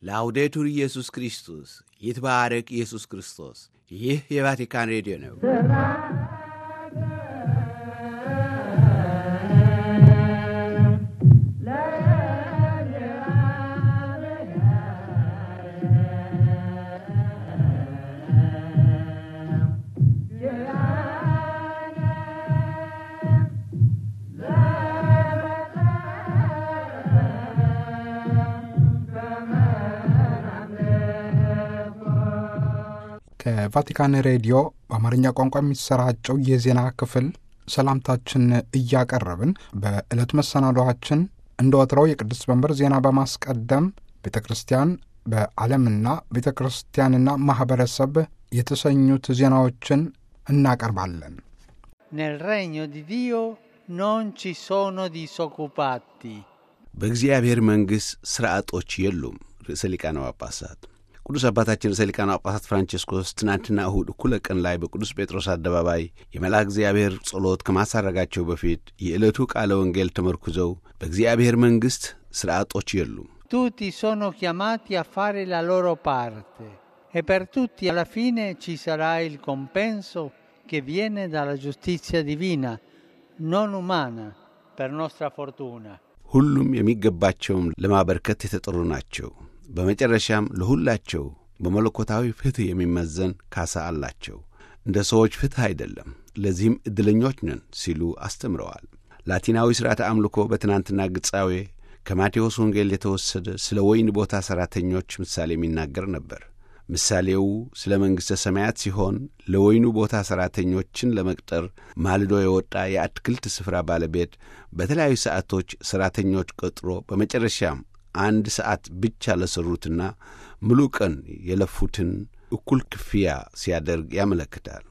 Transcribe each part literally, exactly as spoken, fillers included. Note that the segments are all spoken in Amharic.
ላውዴቱር ኢየሱስ ክርስቶስ ይትባረክ ኢየሱስ ክርስቶስ። ይህ የቫቲካን ሬዲዮ ነው። ከቫቲካን ሬዲዮ በአማርኛ ቋንቋ የሚሰራጨው የዜና ክፍል ሰላምታችን እያቀረብን በዕለቱ መሰናዶአችን እንደ ወትሮው የቅዱስ መንበር ዜና በማስቀደም ቤተ ክርስቲያን በዓለምና ቤተ ክርስቲያንና ማህበረሰብ የተሰኙት ዜናዎችን እናቀርባለን። Nel regno di Dio non ci sono disoccupati. በእግዚአብሔር መንግሥት ሥርዓቶች የሉም። ርዕሰ ሊቃነ ጳጳሳት ቅዱስ አባታችን ርዕሰ ሊቃነ ጳጳሳት ፍራንቺስኮስ ትናንትና እሁድ እኩለ ቀን ላይ በቅዱስ ጴጥሮስ አደባባይ የመልአከ እግዚአብሔር ጸሎት ከማሳረጋቸው በፊት የዕለቱ ቃለ ወንጌል ተመርኩዘው በእግዚአብሔር መንግሥት ሥርዓቶች የሉም። Tutti sono chiamati a fare la loro parte e per tutti alla fine ci sarà il compenso che viene dalla giustizia divina, non umana, per nostra fortuna. ሁሉም የሚገባቸውም ለማበርከት የተጠሩ ናቸው። በመጨረሻም ለሁላቸው በመለኮታዊ ፍትሕ የሚመዘን ካሳ አላቸው። እንደ ሰዎች ፍትሕ አይደለም። ለዚህም ዕድለኞች ነን ሲሉ አስተምረዋል። ላቲናዊ ሥርዓተ አምልኮ በትናንትና ግጻዌ ከማቴዎስ ወንጌል የተወሰደ ስለ ወይን ቦታ ሠራተኞች ምሳሌ የሚናገር ነበር። ምሳሌው ስለ መንግሥተ ሰማያት ሲሆን ለወይኑ ቦታ ሠራተኞችን ለመቅጠር ማልዶ የወጣ የአትክልት ስፍራ ባለቤት በተለያዩ ሰዓቶች ሠራተኞች ቀጥሮ በመጨረሻም አንድ ሰዓት ብቻ ለሰሩትና ሙሉ ቀን የለፉትን እኩል ክፍያ ሲያደርግ ያመለክታል።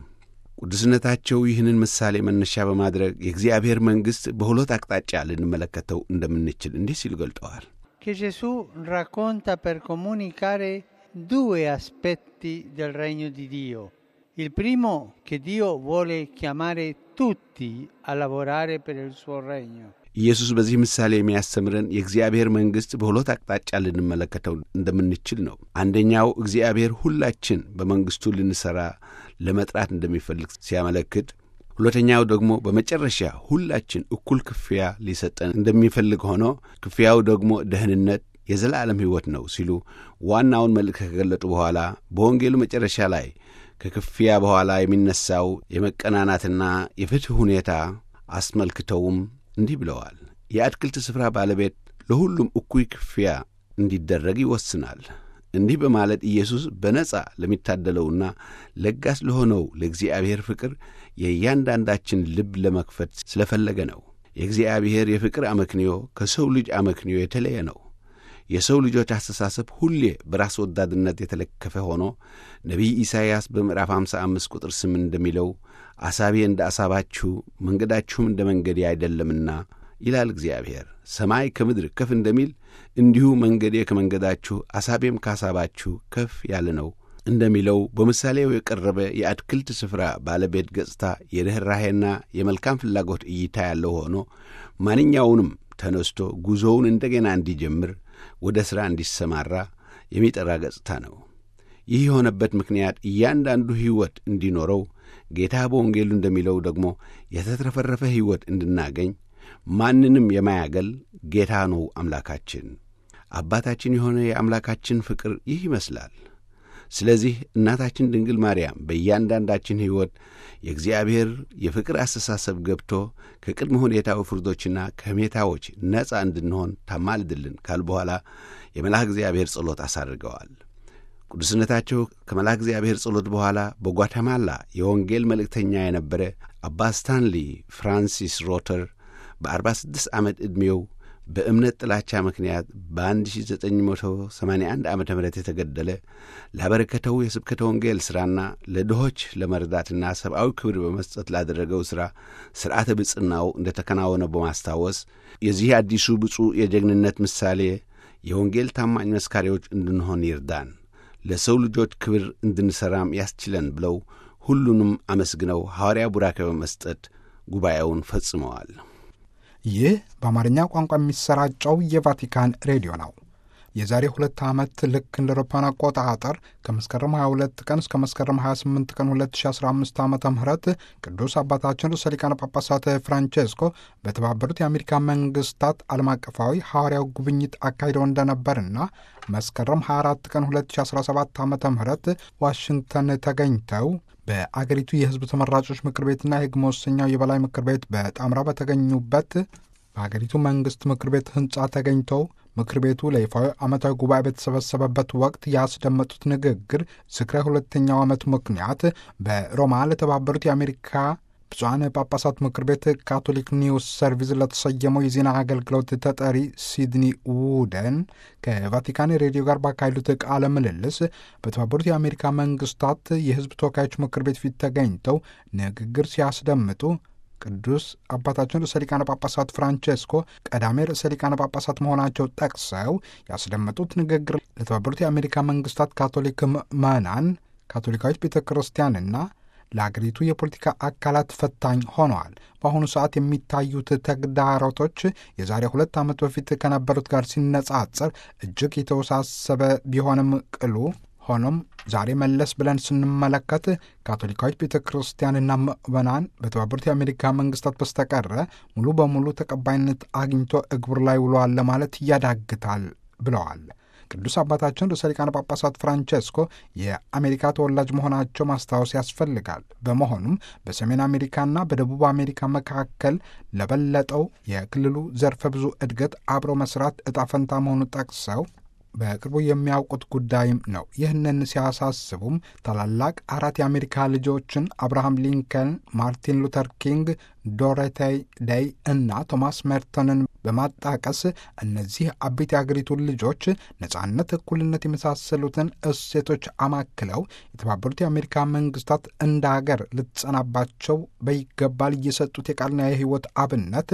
ቅዱስነታቸው ይህንን ምሳሌ መነሻ በማድረግ የእግዚአብሔር መንግሥት በሁለት አቅጣጫ ልንመለከተው እንደምንችል እንዲህ ሲሉ ገልጠዋል። Che Gesù racconta per comunicare due aspetti del regno di Dio. Il primo, che Dio vuole chiamare tutti a lavorare per il suo regno. ኢየሱስ በዚህ ምሳሌ የሚያስተምረን የእግዚአብሔር መንግሥት በሁለት አቅጣጫ ልንመለከተው እንደምንችል ነው። አንደኛው እግዚአብሔር ሁላችን በመንግሥቱ ልንሰራ ለመጥራት እንደሚፈልግ ሲያመለክት፣ ሁለተኛው ደግሞ በመጨረሻ ሁላችን እኩል ክፍያ ሊሰጠን እንደሚፈልግ ሆኖ ክፍያው ደግሞ ደህንነት፣ የዘላለም ሕይወት ነው ሲሉ ዋናውን መልእክት ከገለጡ በኋላ በወንጌሉ መጨረሻ ላይ ከክፍያ በኋላ የሚነሳው የመቀናናትና የፍትሕ ሁኔታ አስመልክተውም እንዲህ ብለዋል። የአትክልት ስፍራ ባለቤት ለሁሉም እኩይ ክፍያ እንዲደረግ ይወስናል። እንዲህ በማለት ኢየሱስ በነጻ ለሚታደለውና ለጋስ ለሆነው ለእግዚአብሔር ፍቅር የእያንዳንዳችን ልብ ለመክፈት ስለፈለገ ነው። የእግዚአብሔር የፍቅር አመክንዮ ከሰው ልጅ አመክንዮ የተለየ ነው። የሰው ልጆች አስተሳሰብ ሁሌ በራስ ወዳድነት የተለከፈ ሆኖ ነቢይ ኢሳይያስ በምዕራፍ ሃምሳ አምስት ቁጥር ስምንት እንደሚለው አሳቤ እንደ አሳባችሁ መንገዳችሁም እንደ መንገዴ አይደለምና ይላል እግዚአብሔር። ሰማይ ከምድር ከፍ እንደሚል እንዲሁ መንገዴ ከመንገዳችሁ አሳቤም ከአሳባችሁ ከፍ ያለ ነው እንደሚለው በምሳሌው የቀረበ የአትክልት ስፍራ ባለቤት ገጽታ የርኅራኄና የመልካም ፍላጎት እይታ ያለው ሆኖ ማንኛውንም ተነስቶ ጉዞውን እንደገና እንዲጀምር ወደ ሥራ እንዲሰማራ የሚጠራ ገጽታ ነው። ይህ የሆነበት ምክንያት እያንዳንዱ ሕይወት እንዲኖረው ጌታ በወንጌሉ እንደሚለው ደግሞ የተትረፈረፈ ሕይወት እንድናገኝ ማንንም የማያገል ጌታ ነው አምላካችን። አባታችን የሆነ የአምላካችን ፍቅር ይህ ይመስላል። ስለዚህ እናታችን ድንግል ማርያም በእያንዳንዳችን ሕይወት የእግዚአብሔር የፍቅር አስተሳሰብ ገብቶ ከቅድመ ሁኔታዊ ፍርዶችና ከሁኔታዎች ነጻ እንድንሆን ታማልድልን ካል በኋላ የመልአከ እግዚአብሔር ጸሎት አሳርገዋል። ቅዱስነታቸው ከመልአከ እግዚአብሔር ጸሎት በኋላ በጓተማላ የወንጌል መልእክተኛ የነበረ አባ ስታንሊ ፍራንሲስ ሮተር በአርባ ስድስት ዓመት ዕድሜው በእምነት ጥላቻ ምክንያት በአንድ ሺህ ዘጠኝ መቶ ሰማንያ አንድ ዓመተ ምህረት የተገደለ ላበረከተው የስብከተ ወንጌል ሥራና ለድሆች ለመርዳትና ሰብአዊ ክብር በመስጠት ላደረገው ሥራ ሥርዓተ ብጽናው እንደ ተከናወነ በማስታወስ የዚህ አዲሱ ብፁዕ የጀግንነት ምሳሌ የወንጌል ታማኝ መስካሪዎች እንድንሆን ይርዳን፣ ለሰው ልጆች ክብር እንድንሠራም ያስችለን ብለው ሁሉንም አመስግነው ሐዋርያ ቡራኬ በመስጠት ጉባኤውን ፈጽመዋል። ይህ በአማርኛ ቋንቋ የሚሰራጨው የቫቲካን ሬዲዮ ነው። የዛሬ ሁለት ዓመት ልክ እንደ አውሮፓውያን አቆጣጠር ከመስከረም ሃያ ሁለት ቀን እስከ መስከረም ሃያ ስምንት ቀን ሁለት ሺህ አስራ አምስት ዓመተ ምህረት ቅዱስ አባታችን ርዕሰ ሊቃነ ጳጳሳት ፍራንቼስኮ በተባበሩት የአሜሪካ መንግስታት ዓለም አቀፋዊ ሐዋርያው ጉብኝት አካሂደው እንደነበርና መስከረም ሃያ አራት ቀን ሁለት ሺህ አስራ ሰባት ዓመተ ምህረት ዋሽንግተን ተገኝተው በአገሪቱ የሕዝብ ተመራጮች ምክር ቤትና የሕግ መወሰኛው የበላይ ምክር ቤት በጣምራ በተገኙበት በአገሪቱ መንግስት ምክር ቤት ህንጻ ተገኝተው ምክር ቤቱ ለይፋዊ ዓመታዊ ጉባኤ በተሰበሰበበት ወቅት ያስደመጡት ንግግር ዝክረ ሁለተኛው ዓመት ምክንያት በሮማ ለተባበሩት የአሜሪካ ብፁዓን ጳጳሳት ምክር ቤት ካቶሊክ ኒውስ ሰርቪስ ለተሰየመው የዜና አገልግሎት ተጠሪ ሲድኒ ውደን ከቫቲካን ሬዲዮ ጋር ባካሄዱት ቃለ ምልልስ በተባበሩት የአሜሪካ መንግስታት የህዝብ ተወካዮች ምክር ቤት ፊት ተገኝተው ንግግር ሲያስደምጡ ቅዱስ አባታችን ርዕሰ ሊቃነ ጳጳሳት ፍራንቼስኮ ቀዳሜ ርዕሰ ሊቃነ ጳጳሳት መሆናቸው ጠቅሰው ያስደመጡት ንግግር ለተባበሩት የአሜሪካ መንግስታት ካቶሊክ ምዕመናን፣ ካቶሊካዊት ቤተ ክርስቲያንና ለአገሪቱ የፖለቲካ አካላት ፈታኝ ሆነዋል። በአሁኑ ሰዓት የሚታዩት ተግዳሮቶች የዛሬ ሁለት ዓመት በፊት ከነበሩት ጋር ሲነጻጸር እጅግ የተወሳሰበ ቢሆንም ቅሉ ሆኖም ዛሬ መለስ ብለን ስንመለከት ካቶሊካዊት ቤተ ክርስቲያንና ምዕመናን በተባበሩት የአሜሪካ መንግስታት በስተቀረ ሙሉ በሙሉ ተቀባይነት አግኝቶ እግብር ላይ ውሏል ለማለት ያዳግታል ብለዋል። ቅዱስ አባታችን ርዕሰ ሊቃነ ጳጳሳት ፍራንቼስኮ የአሜሪካ ተወላጅ መሆናቸው ማስታወስ ያስፈልጋል። በመሆኑም በሰሜን አሜሪካና በደቡብ አሜሪካ መካከል ለበለጠው የክልሉ ዘርፈ ብዙ እድገት አብረው መስራት እጣ ፈንታ መሆኑ ጠቅሰው በቅርቡ የሚያውቁት ጉዳይም ነው። ይህንን ሲያሳስቡም ታላላቅ አራት የአሜሪካ ልጆችን አብርሃም ሊንከን፣ ማርቲን ሉተር ኪንግ፣ ዶሮቴይ ዴይ እና ቶማስ ሜርተንን በማጣቀስ እነዚህ አቤት የአገሪቱን ልጆች ነጻነት፣ እኩልነት የመሳሰሉትን እሴቶች አማክለው የተባበሩት የአሜሪካ መንግስታት እንደ አገር ልትጸናባቸው በይገባል እየሰጡት የቃልና የህይወት አብነት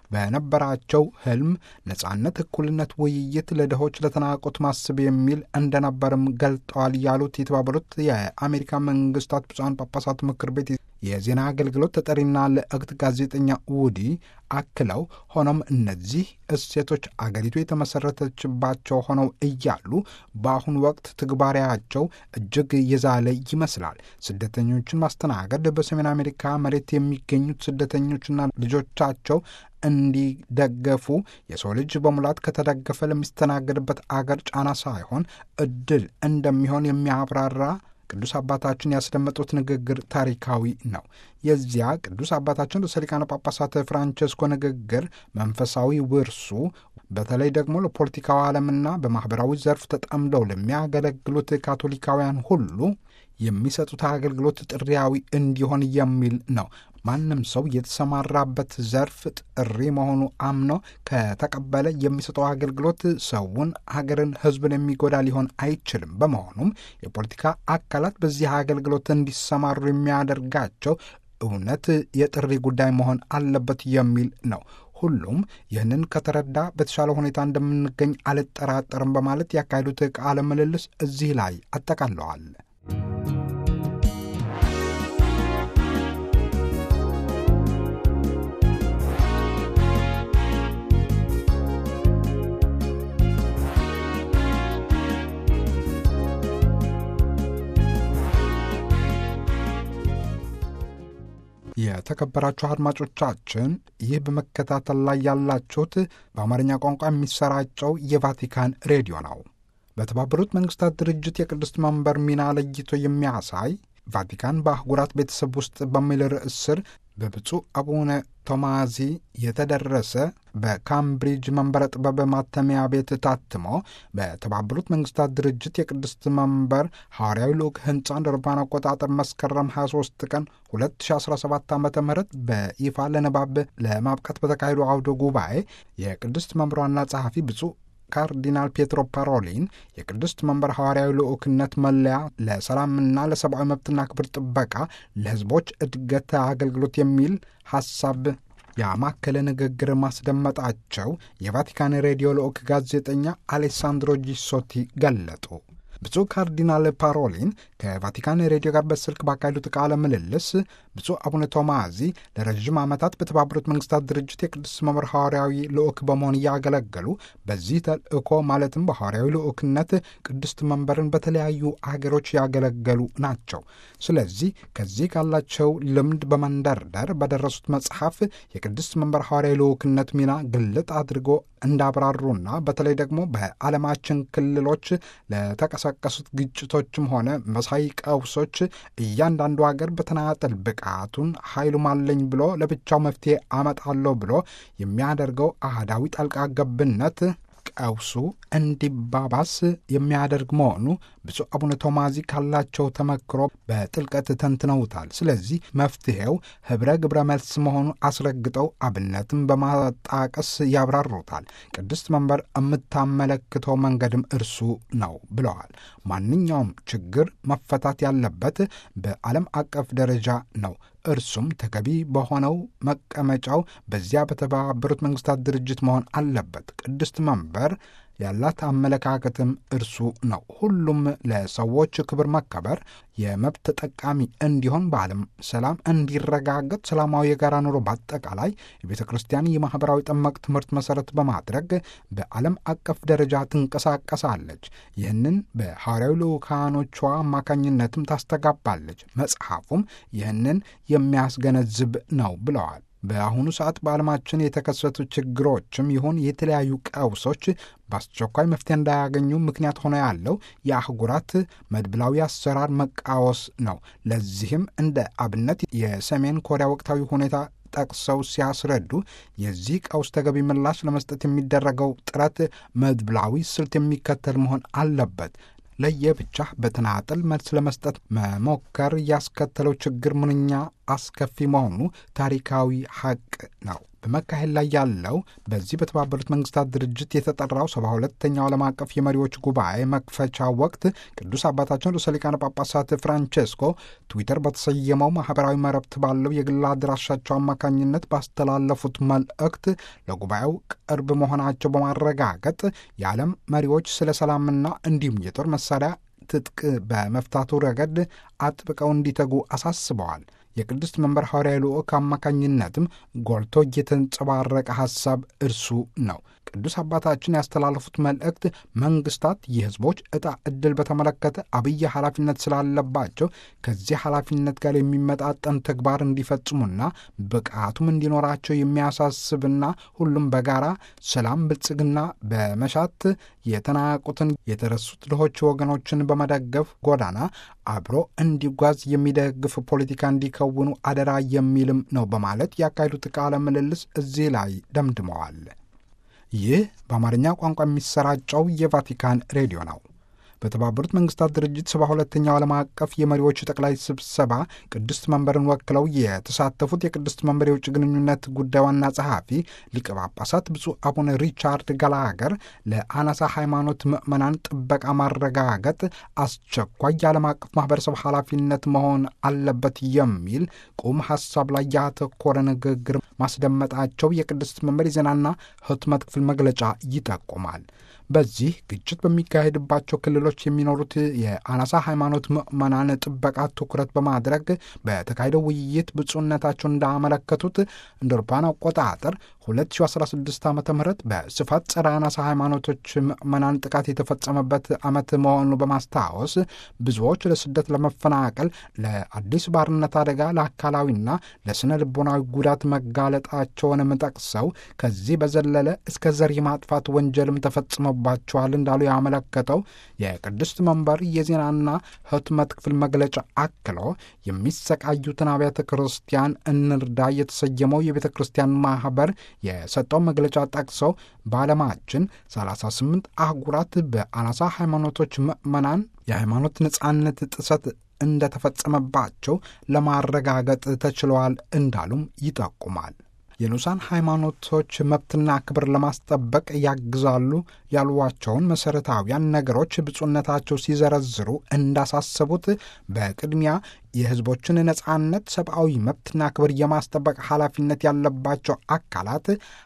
በነበራቸው ህልም ነጻነት፣ እኩልነት፣ ውይይት፣ ለድሆች ለተናቁት ማስብ የሚል እንደነበርም ገልጠዋል ያሉት የተባበሩት የአሜሪካ መንግስታት ብፁዓን ጳጳሳት ምክር ቤት የዜና አገልግሎት ተጠሪና ለእግት ጋዜጠኛ ውዲ አክለው ሆኖም እነዚህ እሴቶች አገሪቱ የተመሰረተችባቸው ሆነው እያሉ በአሁኑ ወቅት ትግባራቸው እጅግ የዛለ ይመስላል። ስደተኞችን ማስተናገድ፣ በሰሜን አሜሪካ መሬት የሚገኙት ስደተኞችና ልጆቻቸው እንዲደገፉ የሰው ልጅ በሙላት ከተደገፈ ለሚስተናገድበት አገር ጫና ሳይሆን እድል እንደሚሆን የሚያብራራ ቅዱስ አባታችን ያስደመጡት ንግግር ታሪካዊ ነው። የዚያ ቅዱስ አባታችን ርዕሰ ሊቃነ ጳጳሳት ፍራንቼስኮ ንግግር መንፈሳዊ ውርሱ በተለይ ደግሞ ለፖለቲካዊ ዓለምና በማኅበራዊ ዘርፍ ተጠምደው ለሚያገለግሉት ካቶሊካውያን ሁሉ የሚሰጡት አገልግሎት ጥሪያዊ እንዲሆን የሚል ነው። ማንም ሰው የተሰማራበት ዘርፍ ጥሪ መሆኑ አምኖ ከተቀበለ የሚሰጠው አገልግሎት ሰውን፣ ሀገርን፣ ሕዝብን የሚጎዳ ሊሆን አይችልም። በመሆኑም የፖለቲካ አካላት በዚህ አገልግሎት እንዲሰማሩ የሚያደርጋቸው እውነት የጥሪ ጉዳይ መሆን አለበት የሚል ነው። ሁሉም ይህንን ከተረዳ በተሻለ ሁኔታ እንደምንገኝ አልጠራጠርም በማለት ያካሄዱት ቃለ ምልልስ እዚህ ላይ አጠቃለዋል። የተከበራችሁ አድማጮቻችን ይህ በመከታተል ላይ ያላችሁት በአማርኛ ቋንቋ የሚሰራጨው የቫቲካን ሬዲዮ ነው። በተባበሩት መንግስታት ድርጅት የቅድስት መንበር ሚና ለይቶ የሚያሳይ ቫቲካን በአህጉራት ቤተሰብ ውስጥ በሚል ርዕስ ስር በብፁዕ አቡነ ቶማዚ የተደረሰ በካምብሪጅ መንበረ ጥበብ ማተሚያ ቤት ታትሞ በተባበሩት መንግስታት ድርጅት የቅድስት መንበር ሐዋርያዊ ልዑክ ሕንፃ እንደ አውሮፓውያን አቆጣጠር መስከረም ሃያ ሦስት ቀን ሁለት ሺህ አስራ ሰባት ዓመተ ምህረት በይፋ ለንባብ ለማብቃት በተካሄዱ አውደ ጉባኤ የቅድስት መንበር ዋና ጸሐፊ ብፁዕ ካርዲናል ፔትሮ ፓሮሊን የቅድስት መንበር ሐዋርያዊ ልዑክነት መለያ ለሰላምና ለሰብአዊ መብትና ክብር ጥበቃ ለሕዝቦች እድገት አገልግሎት የሚል ሐሳብ ያማከለ ንግግር ማስደመጣቸው የቫቲካን ሬዲዮ ልዑክ ጋዜጠኛ አሌሳንድሮ ጂሶቲ ገለጡ። ብፁዕ ካርዲናል ፓሮሊን ከቫቲካን ሬዲዮ ጋር በስልክ ባካሄዱት ቃለ ምልልስ ብፁዕ አቡነ ቶማዚ ለረዥም ዓመታት በተባበሩት መንግስታት ድርጅት የቅዱስ መንበር ሐዋርያዊ ልዑክ በመሆን እያገለገሉ በዚህ ተልእኮ ማለትም በሐዋርያዊ ልዑክነት ቅድስት መንበርን በተለያዩ አገሮች ያገለገሉ ናቸው። ስለዚህ ከዚህ ካላቸው ልምድ በመንደርደር በደረሱት መጽሐፍ የቅድስት መንበር ሐዋርያዊ ልዑክነት ሚና ግልጥ አድርጎ እንዳብራሩና በተለይ ደግሞ በዓለማችን ክልሎች ለተቀሰቀሱት ግጭቶችም ሆነ መሳይ ቀውሶች እያንዳንዱ ሀገር በተናጠል ብቃቱን ኃይሉም አለኝ ብሎ ለብቻው መፍትሄ አመጣለሁ ብሎ የሚያደርገው አህዳዊ ጣልቃ ገብነት ቀውሱ እንዲባባስ የሚያደርግ መሆኑ ብፁዕ አቡነ ቶማዚ ካላቸው ተመክሮ በጥልቀት ተንትነውታል። ስለዚህ መፍትሄው ህብረ ግብረ መልስ መሆኑ አስረግጠው አብነትም በማጣቀስ ያብራሩታል። ቅድስት መንበር የምታመለክተው መንገድም እርሱ ነው ብለዋል። ማንኛውም ችግር መፈታት ያለበት በዓለም አቀፍ ደረጃ ነው። እርሱም ተገቢ በሆነው መቀመጫው በዚያ በተባበሩት መንግስታት ድርጅት መሆን አለበት። ቅድስት መንበር ያላት አመለካከትም እርሱ ነው። ሁሉም ለሰዎች ክብር መከበር፣ የመብት ተጠቃሚ እንዲሆን፣ በዓለም ሰላም እንዲረጋገጥ፣ ሰላማዊ የጋራ ኑሮ በአጠቃላይ የቤተ ክርስቲያን የማኅበራዊ ጠመቅ ትምህርት መሠረት በማድረግ በዓለም አቀፍ ደረጃ ትንቀሳቀሳለች። ይህንን በሐዋርያዊ ልዑካኖቿ አማካኝነትም ታስተጋባለች። መጽሐፉም ይህንን የሚያስገነዝብ ነው ብለዋል። በአሁኑ ሰዓት በዓለማችን የተከሰቱ ችግሮችም ይሁን የተለያዩ ቀውሶች በአስቸኳይ መፍትሄ እንዳያገኙ ምክንያት ሆኖ ያለው የአህጉራት መድብላዊ አሰራር መቃወስ ነው። ለዚህም እንደ አብነት የሰሜን ኮሪያ ወቅታዊ ሁኔታ ጠቅሰው ሲያስረዱ የዚህ ቀውስ ተገቢ ምላሽ ለመስጠት የሚደረገው ጥረት መድብላዊ ስልት የሚከተል መሆን አለበት። ለየብቻ በተናጠል መልስ ለመስጠት መሞከር ያስከተለው ችግር ምንኛ አስከፊ መሆኑ ታሪካዊ ሐቅ ነው። በመካሄድ ላይ ያለው በዚህ በተባበሩት መንግስታት ድርጅት የተጠራው ሰባ ሁለተኛው ዓለም አቀፍ የመሪዎች ጉባኤ መክፈቻ ወቅት ቅዱስ አባታችን ርዕሰ ሊቃነ ጳጳሳት ፍራንቼስኮ ትዊተር በተሰየመው ማኅበራዊ መረብት ባለው የግል አድራሻቸው አማካኝነት ባስተላለፉት መልእክት ለጉባኤው ቅርብ መሆናቸው በማረጋገጥ የዓለም መሪዎች ስለ ሰላምና እንዲሁም የጦር መሳሪያ ትጥቅ በመፍታቱ ረገድ አጥብቀው እንዲተጉ አሳስበዋል። የቅድስት መንበር ሐዋርያዊ ልዑክ አማካኝነትም ጎልቶ እየተንጸባረቀ ሐሳብ እርሱ ነው። ቅዱስ አባታችን ያስተላለፉት መልእክት መንግስታት የሕዝቦች ዕጣ ዕድል በተመለከተ አብይ ኃላፊነት ስላለባቸው ከዚህ ኃላፊነት ጋር የሚመጣጠን ተግባር እንዲፈጽሙና ብቃቱም እንዲኖራቸው የሚያሳስብና ሁሉም በጋራ ሰላም፣ ብልጽግና በመሻት የተናቁትን የተረሱት ድሆች ወገኖችን በመደገፍ ጎዳና አብሮ እንዲጓዝ የሚደግፍ ፖለቲካ እንዲከውኑ አደራ የሚልም ነው በማለት ያካሄዱት ቃለ ምልልስ እዚህ ላይ ደምድመዋል። ይህ በአማርኛ ቋንቋ የሚሰራጨው የቫቲካን ሬዲዮ ነው። በተባበሩት መንግስታት ድርጅት ሰባ ሁለተኛው ዓለም አቀፍ የመሪዎች ጠቅላይ ስብሰባ ቅድስት መንበርን ወክለው የተሳተፉት የቅድስት መንበር የውጭ ግንኙነት ጉዳይ ዋና ጸሐፊ ሊቀ ጳጳሳት ብፁዕ አቡነ ሪቻርድ ጋላገር ለአናሳ ሃይማኖት ምዕመናን ጥበቃ ማረጋገጥ አስቸኳይ የዓለም አቀፍ ማህበረሰብ ኃላፊነት መሆን አለበት የሚል ቁም ሐሳብ ላይ ያተኮረ ንግግር ማስደመጣቸው የቅድስት መንበር የዜናና ህትመት ክፍል መግለጫ ይጠቁማል። በዚህ ግጭት በሚካሄድባቸው ክልሎች የሚኖሩት የአናሳ ሃይማኖት ምዕመናን ጥበቃ ትኩረት በማድረግ በተካሄደው ውይይት ብፁዕነታቸው እንዳመለከቱት እንደ አውሮፓውያን አቆጣጠር ሁለት ሺህ አስራ ስድስት ዓመተ ምህረት በስፋት ጸረ አናሳ ሃይማኖቶች ምዕመናን ጥቃት የተፈጸመበት ዓመት መሆኑን በማስታወስ ብዙዎች ለስደት፣ ለመፈናቀል፣ ለአዲስ ባርነት አደጋ፣ ለአካላዊና ለስነ ልቦናዊ ጉዳት መጋለጣቸውንም ጠቅሰው ከዚህ በዘለለ እስከ ዘር የማጥፋት ወንጀልም ተፈጽሞባቸዋል እንዳሉ ያመለከተው የቅድስት መንበር የዜናና ህትመት ክፍል መግለጫ አክሎ የሚሰቃዩትን አብያተ ክርስቲያን እንርዳ የተሰየመው የቤተ ክርስቲያን ማህበር የሰጠው መግለጫ ጠቅሰው በዓለማችን ሰላሳ ስምንት አህጉራት በአናሳ ሃይማኖቶች ምዕመናን የሃይማኖት ነጻነት ጥሰት እንደተፈጸመባቸው ለማረጋገጥ ተችለዋል እንዳሉም ይጠቁማል። የንዑሳን ሃይማኖቶች መብትና ክብር ለማስጠበቅ ያግዛሉ ያሏቸውን መሠረታዊያን ነገሮች ብፁዕነታቸው ሲዘረዝሩ እንዳሳሰቡት በቅድሚያ የሕዝቦችን ነጻነት፣ ሰብአዊ መብትና ክብር የማስጠበቅ ኃላፊነት ያለባቸው አካላት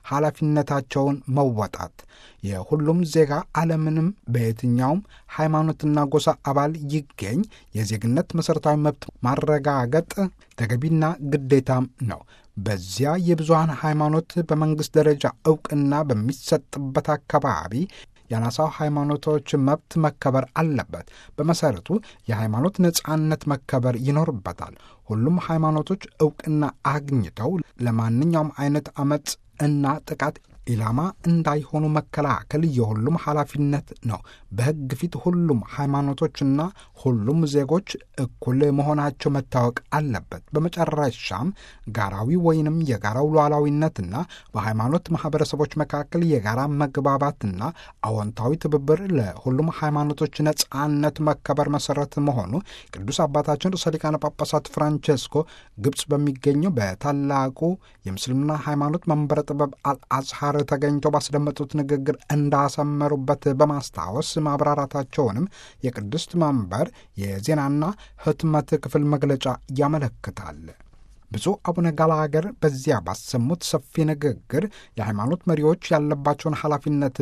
ኃላፊነታቸውን መወጣት፣ የሁሉም ዜጋ አለምንም በየትኛውም ሃይማኖትና ጎሳ አባል ይገኝ የዜግነት መሠረታዊ መብት ማረጋገጥ ተገቢና ግዴታም ነው። በዚያ የብዙሃን ሃይማኖት በመንግሥት ደረጃ ዕውቅና በሚሰጥበት አካባቢ የአናሳው ሃይማኖቶች መብት መከበር አለበት። በመሠረቱ የሃይማኖት ነጻነት መከበር ይኖርበታል። ሁሉም ሃይማኖቶች ዕውቅና አግኝተው ለማንኛውም አይነት አመፅ እና ጥቃት ኢላማ እንዳይሆኑ መከላከል የሁሉም ኃላፊነት ነው። በሕግ ፊት ሁሉም ሃይማኖቶችና ሁሉም ዜጎች እኩል መሆናቸው መታወቅ አለበት። በመጨረሻም ጋራዊ ወይንም የጋራው ሉዓላዊነትና በሃይማኖት ማኅበረሰቦች መካከል የጋራ መግባባትና አዎንታዊ ትብብር ለሁሉም ሃይማኖቶች ነጻነት መከበር መሠረት መሆኑ ቅዱስ አባታችን ርዕሰ ሊቃነ ጳጳሳት ፍራንቼስኮ ግብፅ በሚገኘው በታላቁ የምስልምና ሃይማኖት መንበረ ጥበብ አልአዝሃር ተገኝተው ባስደመጡት ንግግር እንዳሰመሩበት በማስታወስ ማብራራታቸውንም የቅድስት መንበር የዜናና ሕትመት ክፍል መግለጫ ያመለክታል። ብፁዕ አቡነ ጋላገር በዚያ ባሰሙት ሰፊ ንግግር የሃይማኖት መሪዎች ያለባቸውን ኃላፊነት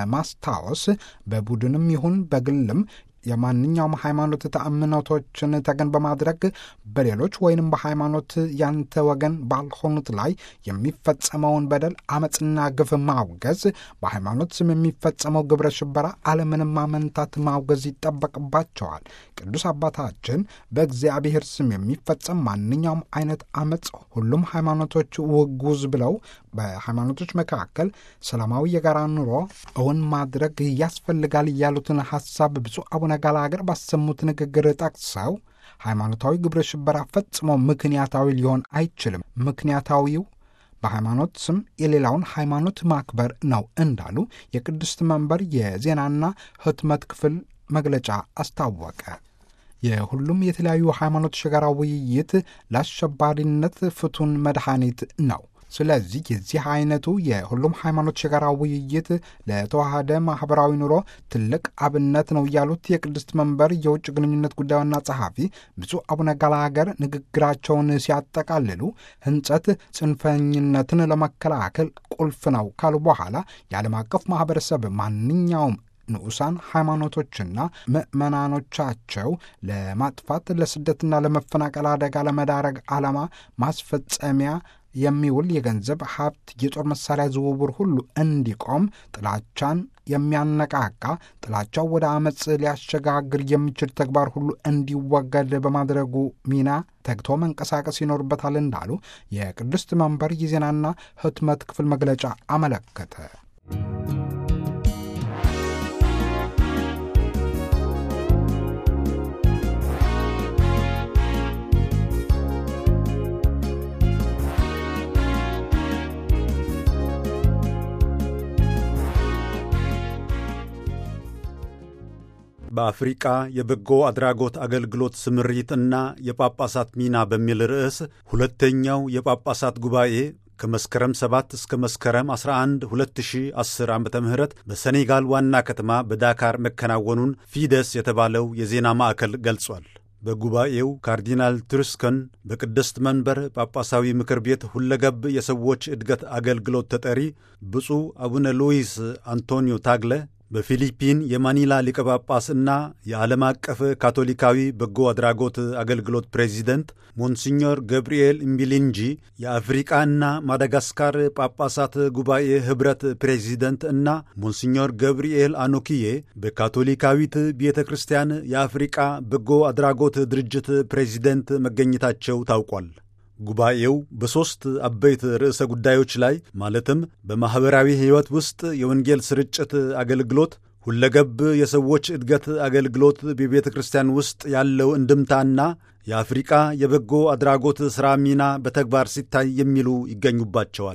በማስታወስ በቡድንም ይሁን በግልም የማንኛውም ሃይማኖት ተአምኖቶችን ተገን በማድረግ በሌሎች ወይንም በሃይማኖት ያንተ ወገን ባልሆኑት ላይ የሚፈጸመውን በደል፣ አመፅና ግፍ ማውገዝ፣ በሃይማኖት ስም የሚፈጸመው ግብረ ሽበራ አለምንም ማመንታት ማውገዝ ይጠበቅባቸዋል። ቅዱስ አባታችን በእግዚአብሔር ስም የሚፈጸም ማንኛውም አይነት አመፅ ሁሉም ሃይማኖቶች ውጉዝ ብለው በሃይማኖቶች መካከል ሰላማዊ የጋራ ኑሮ እውን ማድረግ ያስፈልጋል ያሉትን ሐሳብ ብፁዕ አቡነ ጋላገር ባሰሙት ንግግር ጠቅሰው ሃይማኖታዊ ግብረ ሽበራ ፈጽሞ ምክንያታዊ ሊሆን አይችልም። ምክንያታዊው በሃይማኖት ስም የሌላውን ሃይማኖት ማክበር ነው እንዳሉ የቅድስት መንበር የዜናና ሕትመት ክፍል መግለጫ አስታወቀ። የሁሉም የተለያዩ ሃይማኖት የጋራ ውይይት ለአሸባሪነት ፍቱን መድኃኒት ነው። ስለዚህ የዚህ አይነቱ የሁሉም ሃይማኖት የጋራ ውይይት ለተዋሃደ ማኅበራዊ ኑሮ ትልቅ አብነት ነው ያሉት የቅድስት መንበር የውጭ ግንኙነት ጉዳይ ዋና ጸሐፊ ብፁዕ አቡነ ጋላገር ንግግራቸውን ሲያጠቃልሉ ሕንጸት ጽንፈኝነትን ለመከላከል ቁልፍ ነው ካሉ በኋላ የዓለም አቀፍ ማኅበረሰብ ማንኛውም ንዑሳን ሃይማኖቶችና ምዕመናኖቻቸው ለማጥፋት ለስደትና ለመፈናቀል አደጋ ለመዳረግ ዓላማ ማስፈጸሚያ የሚውል የገንዘብ ሀብት፣ የጦር መሳሪያ ዝውውር ሁሉ እንዲቆም፣ ጥላቻን የሚያነቃቃ ጥላቻው ወደ አመፅ ሊያሸጋግር የሚችል ተግባር ሁሉ እንዲወገድ በማድረጉ ሚና ተግቶ መንቀሳቀስ ይኖርበታል እንዳሉ የቅድስት መንበር የዜናና ሕትመት ክፍል መግለጫ አመለከተ። በአፍሪቃ የበጎ አድራጎት አገልግሎት ስምሪትና የጳጳሳት ሚና በሚል ርዕስ ሁለተኛው የጳጳሳት ጉባኤ ከመስከረም ሰባት እስከ መስከረም አስራ አንድ ሁለት ሺህ አስር ዓመተ ምህረት በሴኔጋል ዋና ከተማ በዳካር መከናወኑን ፊደስ የተባለው የዜና ማዕከል ገልጿል። በጉባኤው ካርዲናል ትሩስከን በቅድስት መንበር ጳጳሳዊ ምክር ቤት ሁለገብ የሰዎች ዕድገት አገልግሎት ተጠሪ ብፁዕ አቡነ ሉዊስ አንቶኒዮ ታግለ በፊሊፒን የማኒላ ሊቀ ጳጳስ እና የዓለም አቀፍ ካቶሊካዊ በጎ አድራጎት አገልግሎት ፕሬዚደንት ሞንሲኞር ገብርኤል እምቢሊንጂ፣ የአፍሪቃና ማዳጋስካር ጳጳሳት ጉባኤ ኅብረት ፕሬዚደንት እና ሞንሲኞር ገብርኤል አኖኪዬ በካቶሊካዊት ቤተ ክርስቲያን የአፍሪቃ በጎ አድራጎት ድርጅት ፕሬዚደንት መገኘታቸው ታውቋል። ጉባኤው በሦስት አበይት ርዕሰ ጉዳዮች ላይ ማለትም በማኅበራዊ ሕይወት ውስጥ የወንጌል ስርጭት አገልግሎት፣ ሁለገብ የሰዎች ዕድገት አገልግሎት በቤተ ክርስቲያን ውስጥ ያለው እንድምታና የአፍሪቃ የበጎ አድራጎት ሥራ ሚና በተግባር ሲታይ የሚሉ ይገኙባቸዋል።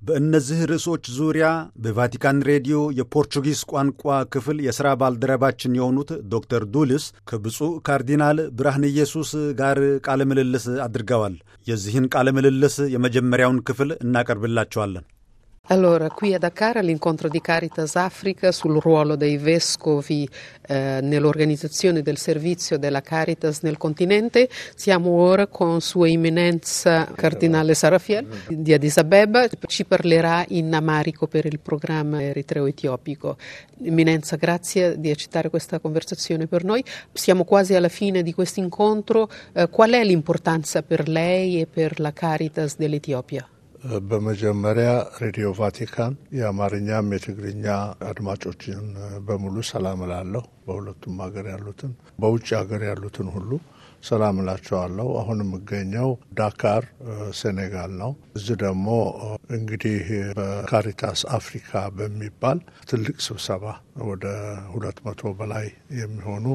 በእነዚህ ርዕሶች ዙሪያ በቫቲካን ሬዲዮ የፖርቹጊዝ ቋንቋ ክፍል የሥራ ባልደረባችን የሆኑት ዶክተር ዱልስ ከብፁዕ ካርዲናል ብርሃነ ኢየሱስ ጋር ቃለ ምልልስ አድርገዋል። የዚህን ቃለ ምልልስ የመጀመሪያውን ክፍል እናቀርብላቸዋለን። Allora, qui a Dakar all'incontro di Caritas Africa sul ruolo dei vescovi eh, nell'organizzazione del servizio della Caritas nel continente, siamo ora con Sua Eminenza Cardinale Sarafiel di Addis Abeba, ci parlerà in amarico per il programma eritreo-etiopico. Eminenza, grazie di accettare questa conversazione per noi. Siamo quasi alla fine di questo incontro. Eh, qual è l'importanza per lei e per la Caritas dell'Etiopia? በመጀመሪያ ሬዲዮ ቫቲካን የአማርኛም የትግርኛ አድማጮችን በሙሉ ሰላም እላለሁ። በሁለቱም ሀገር ያሉትን በውጭ ሀገር ያሉትን ሁሉ ሰላም እላቸዋለሁ። አሁን የምገኘው ዳካር ሴኔጋል ነው። እዚህ ደግሞ እንግዲህ በካሪታስ አፍሪካ በሚባል ትልቅ ስብሰባ ወደ ሁለት መቶ በላይ የሚሆኑ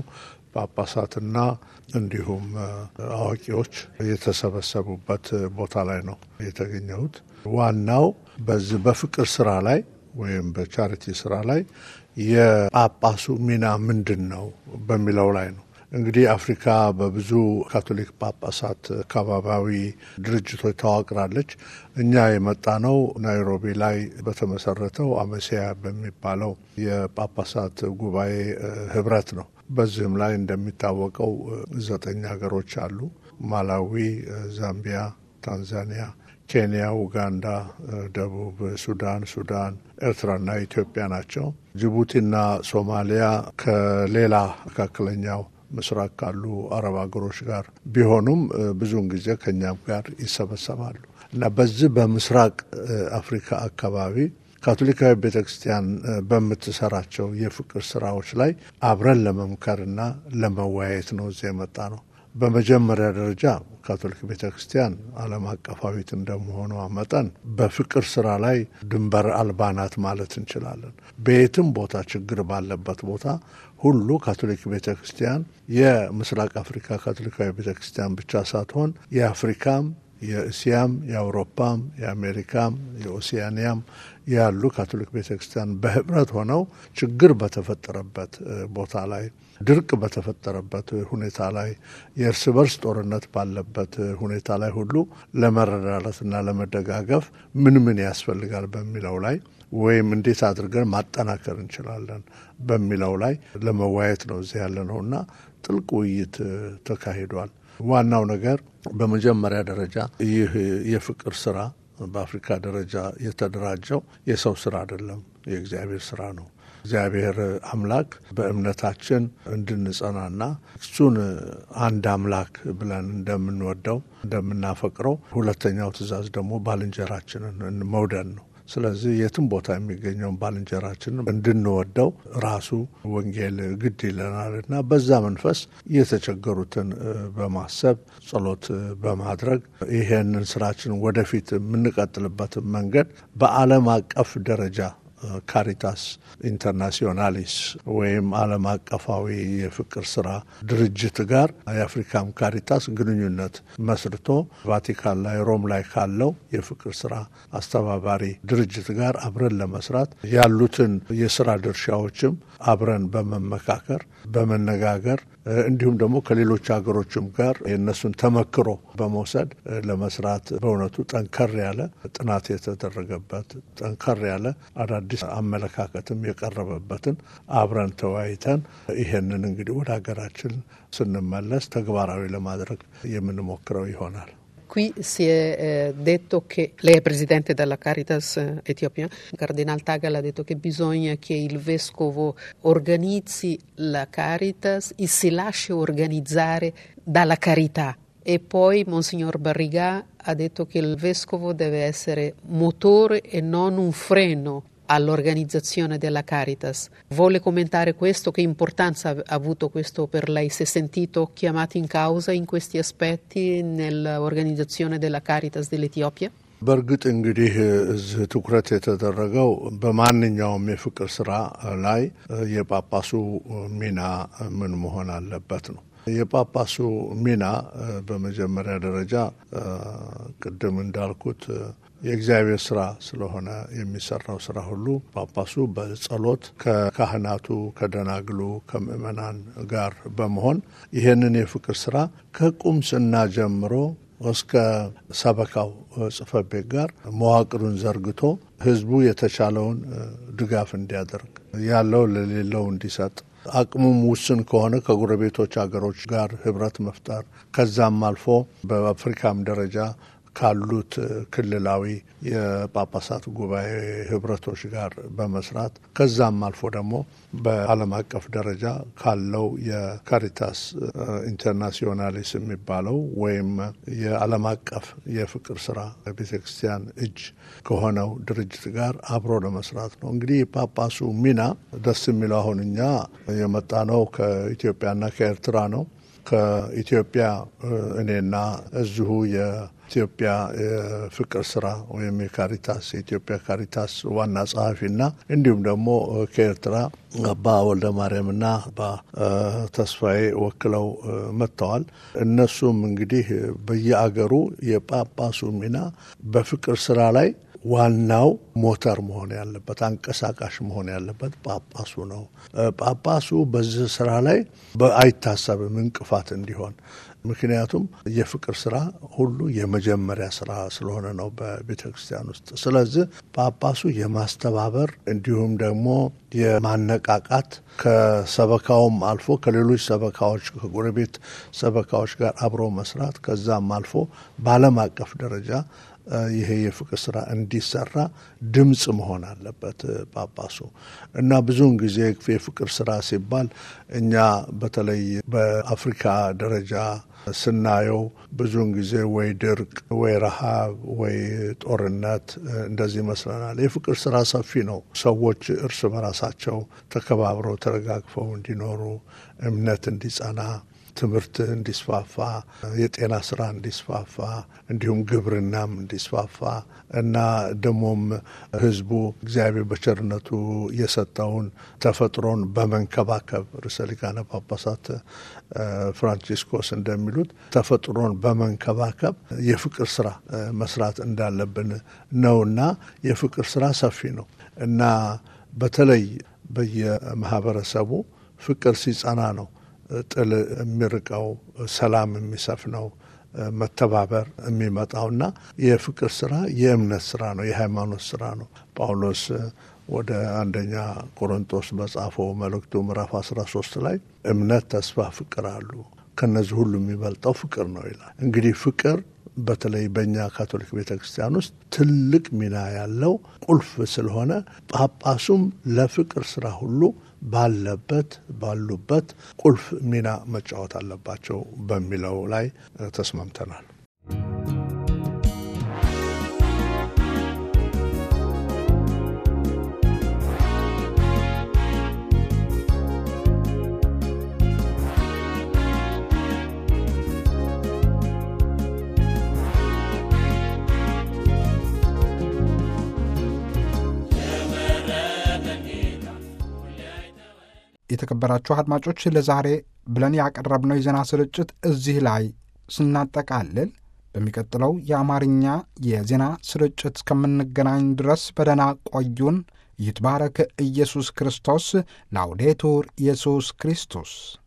ጳጳሳትና እንዲሁም አዋቂዎች የተሰበሰቡበት ቦታ ላይ ነው የተገኘሁት። ዋናው በዚህ በፍቅር ስራ ላይ ወይም በቻሪቲ ስራ ላይ የጳጳሱ ሚና ምንድነው በሚለው ላይ ነው። እንግዲህ አፍሪካ በብዙ ካቶሊክ ጳጳሳት ከባባዊ ድርጅቶች ተዋቅራለች። እኛ የመጣነው ናይሮቢ ላይ በተመሰረተው አመሲያ በሚባለው የጳጳሳት ጉባኤ ህብረት ነው። በዚህም ላይ እንደሚታወቀው ዘጠኝ ሀገሮች አሉ። ማላዊ፣ ዛምቢያ፣ ታንዛኒያ፣ ኬንያ፣ ኡጋንዳ፣ ደቡብ ሱዳን፣ ሱዳን፣ ኤርትራና ኢትዮጵያ ናቸው። ጅቡቲና ሶማሊያ ከሌላ መካከለኛው ምስራቅ ካሉ አረብ ሀገሮች ጋር ቢሆኑም ብዙውን ጊዜ ከኛም ጋር ይሰበሰባሉ እና በዚህ በምስራቅ አፍሪካ አካባቢ ካቶሊካዊ ቤተክርስቲያን በምትሰራቸው የፍቅር ስራዎች ላይ አብረን ለመምከርና ለመወያየት ነው እዚህ የመጣ ነው። በመጀመሪያ ደረጃ ካቶሊክ ቤተክርስቲያን ዓለም አቀፋዊት እንደመሆኗ መጠን በፍቅር ስራ ላይ ድንበር አልባ ናት ማለት እንችላለን። በየትም ቦታ ችግር ባለበት ቦታ ሁሉ ካቶሊክ ቤተክርስቲያን የምስራቅ አፍሪካ ካቶሊካዊ ቤተክርስቲያን ብቻ ሳትሆን የአፍሪካም የእስያም የአውሮፓም የአሜሪካም የኦሲያኒያም ያሉ ካቶሊክ ቤተክርስቲያን በህብረት ሆነው ችግር በተፈጠረበት ቦታ ላይ ድርቅ በተፈጠረበት ሁኔታ ላይ የእርስ በርስ ጦርነት ባለበት ሁኔታ ላይ ሁሉ ለመረዳዳትና ለመደጋገፍ ምን ምን ያስፈልጋል በሚለው ላይ ወይም እንዴት አድርገን ማጠናከር እንችላለን በሚለው ላይ ለመወያየት ነው እዚህ ያለነውና ጥልቅ ውይይት ተካሂዷል። ዋናው ነገር በመጀመሪያ ደረጃ ይህ የፍቅር ስራ በአፍሪካ ደረጃ የተደራጀው የሰው ስራ አይደለም፣ የእግዚአብሔር ስራ ነው። እግዚአብሔር አምላክ በእምነታችን እንድንጸናና እሱን አንድ አምላክ ብለን እንደምንወደው እንደምናፈቅረው ሁለተኛው ትእዛዝ ደግሞ ባልንጀራችንን መውደድ ነው። ስለዚህ የትም ቦታ የሚገኘውን ባልንጀራችንን እንድንወደው ራሱ ወንጌል ግድ ይለናልና በዛ መንፈስ የተቸገሩትን በማሰብ ጸሎት በማድረግ ይሄንን ስራችን ወደፊት የምንቀጥልበት መንገድ በዓለም አቀፍ ደረጃ ካሪታስ ኢንተርናሽናሊስ ወይም ዓለም አቀፋዊ የፍቅር ስራ ድርጅት ጋር የአፍሪካም ካሪታስ ግንኙነት መስርቶ ቫቲካን ላይ ሮም ላይ ካለው የፍቅር ስራ አስተባባሪ ድርጅት ጋር አብረን ለመስራት ያሉትን የስራ ድርሻዎችም አብረን በመመካከር በመነጋገር እንዲሁም ደግሞ ከሌሎች ሀገሮችም ጋር የነሱን ተመክሮ በመውሰድ ለመስራት በእውነቱ ጠንከር ያለ ጥናት የተደረገበት ጠንከር ያለ አዳዲስ አመለካከትም የቀረበበትን አብረን ተወያይተን ይሄንን እንግዲህ ወደ ሀገራችን ስንመለስ ተግባራዊ ለማድረግ የምንሞክረው ይሆናል። Qui si è eh, detto che lei è presidente della Caritas eh, Etiopia, Cardinal Tagal ha detto che bisogna che il vescovo organizzi la Caritas e si lasci organizzare dalla carità. E poi Monsignor Barriga ha detto che il vescovo deve essere motore e non un freno all'organizzazione della Caritas. Vuole commentare questo? Che importanza ha avuto questo per lei? Si è sentito chiamato in causa in questi aspetti nell'organizzazione della Caritas dell'Etiopia? በርግጥ እንግዲህ እዚህ ትኩረት የተደረገው በማንኛውም የፍቅር ስራ ላይ የጳጳሱ ሚና ምን መሆን አለበት ነው። የጳጳሱ ሚና በመጀመሪያ ደረጃ ቅድም እንዳልኩት የእግዚአብሔር ስራ ስለሆነ የሚሰራው ስራ ሁሉ ጳጳሱ በጸሎት ከካህናቱ፣ ከደናግሉ፣ ከምእመናን ጋር በመሆን ይህንን የፍቅር ስራ ከቁምስና ጀምሮ እስከ ሰበካው ጽሕፈት ቤት ጋር መዋቅሩን ዘርግቶ ህዝቡ የተቻለውን ድጋፍ እንዲያደርግ፣ ያለው ለሌለው እንዲሰጥ፣ አቅሙም ውስን ከሆነ ከጎረቤቶች ሀገሮች ጋር ህብረት መፍጠር፣ ከዛም አልፎ በአፍሪካም ደረጃ ካሉት ክልላዊ የጳጳሳት ጉባኤ ህብረቶች ጋር በመስራት ከዛም አልፎ ደግሞ በዓለም አቀፍ ደረጃ ካለው የካሪታስ ኢንተርናሲዮናሊስ የሚባለው ወይም የዓለም አቀፍ የፍቅር ስራ ቤተክርስቲያን እጅ ከሆነው ድርጅት ጋር አብሮ ለመስራት ነው። እንግዲህ የጳጳሱ ሚና ደስ የሚለው አሁን እኛ የመጣ ነው ከኢትዮጵያና ከኤርትራ ነው። ከኢትዮጵያ እኔና እዚሁ የኢትዮጵያ የፍቅር ስራ ወይም የካሪታስ የኢትዮጵያ ካሪታስ ዋና ጸሐፊና እንዲሁም ደግሞ ከኤርትራ አባ ወልደ ማርያምና አባ ተስፋዬ ወክለው መጥተዋል። እነሱም እንግዲህ በየአገሩ የጳጳሱ ሚና በፍቅር ስራ ላይ ዋናው ሞተር መሆን ያለበት አንቀሳቃሽ መሆን ያለበት ጳጳሱ ነው። ጳጳሱ በዚህ ስራ ላይ አይታሰብም እንቅፋት እንዲሆን። ምክንያቱም የፍቅር ስራ ሁሉ የመጀመሪያ ስራ ስለሆነ ነው በቤተ ክርስቲያን ውስጥ። ስለዚህ ጳጳሱ የማስተባበር እንዲሁም ደግሞ የማነቃቃት ከሰበካውም አልፎ ከሌሎች ሰበካዎች ከጎረቤት ሰበካዎች ጋር አብሮ መስራት ከዛም አልፎ በዓለም አቀፍ ደረጃ ይሄ የፍቅር ስራ እንዲሰራ ድምጽ መሆን አለበት ጳጳሱ። እና ብዙውን ጊዜ የፍቅር ስራ ሲባል እኛ በተለይ በአፍሪካ ደረጃ ስናየው ብዙውን ጊዜ ወይ ድርቅ ወይ ረሃብ ወይ ጦርነት እንደዚህ መስለናል። የፍቅር ስራ ሰፊ ነው። ሰዎች እርስ በራሳቸው ተከባብረው ተረጋግፈው እንዲኖሩ፣ እምነት እንዲጸና፣ ትምህርት እንዲስፋፋ፣ የጤና ስራ እንዲስፋፋ፣ እንዲሁም ግብርናም እንዲስፋፋ እና ደሞም ህዝቡ እግዚአብሔር በቸርነቱ የሰጠውን ተፈጥሮን በመንከባከብ ርዕሰ ሊቃነ ጳጳሳት ፍራንቺስኮስ እንደሚሉት ተፈጥሮን በመንከባከብ የፍቅር ስራ መስራት እንዳለብን ነውና የፍቅር ስራ ሰፊ ነው እና በተለይ በየማህበረሰቡ ፍቅር ሲጸና ነው ጥል የሚርቀው፣ ሰላም የሚሰፍነው፣ መተባበር የሚመጣውና የፍቅር ስራ የእምነት ስራ ነው፣ የሃይማኖት ስራ ነው። ጳውሎስ ወደ አንደኛ ቆሮንቶስ በጻፈው መልእክቱ ምዕራፍ አስራ ሶስት ላይ እምነት፣ ተስፋ፣ ፍቅር አሉ፣ ከነዚህ ሁሉ የሚበልጠው ፍቅር ነው ይላል። እንግዲህ ፍቅር በተለይ በእኛ ካቶሊክ ቤተክርስቲያን ውስጥ ትልቅ ሚና ያለው ቁልፍ ስለሆነ ጳጳሱም ለፍቅር ስራ ሁሉ ባለበት ባሉበት ቁልፍ ሚና መጫወት አለባቸው በሚለው ላይ ተስማምተናል። የተከበራችሁ አድማጮች ለዛሬ ብለን ያቀረብነው የዜና ስርጭት እዚህ ላይ ስናጠቃልል በሚቀጥለው የአማርኛ የዜና ስርጭት እስከምንገናኝ ድረስ በደህና ቆዩን። ይትባረክ ኢየሱስ ክርስቶስ። ላውዴቱር ኢየሱስ ክርስቶስ